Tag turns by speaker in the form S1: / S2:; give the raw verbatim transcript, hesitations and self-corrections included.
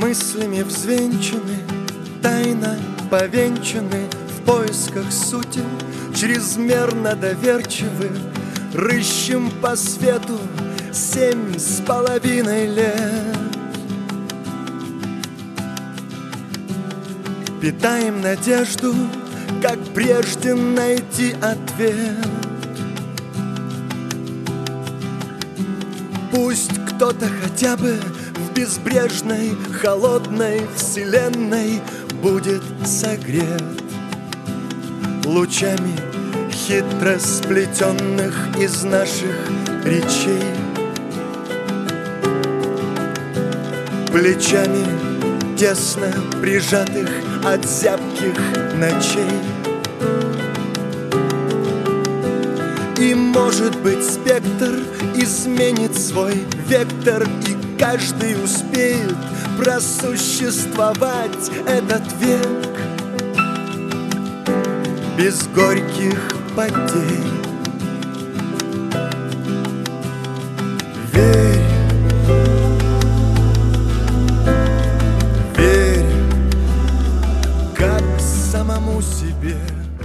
S1: мыслями взвенчаны, тайно повенчаны, в поисках сути, чрезмерно доверчивы, рыщем по свету семь с половиной лет. Питаем надежду, как прежде найти ответ. Пусть кто-то хотя бы в безбрежной, холодной вселенной будет согрет лучами хитро сплетенных из наших речей, плечами тесно прижатых от зябких ночей. И, может быть, спектр изменит свой вектор, и каждый успеет просуществовать этот век без горьких потерь. Верь, верь, как самому себе.